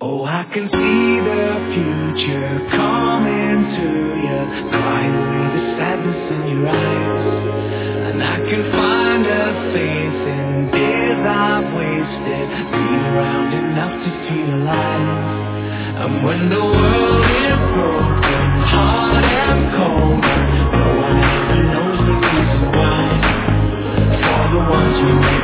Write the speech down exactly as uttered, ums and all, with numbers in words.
Oh, I can see the future coming to you, crying away the sadness in your eyes. And I can find a faith in days I've wasted, been around enough to feel alive. And when the world is broken, hard and cold, no one ever knows the reason why. For the ones we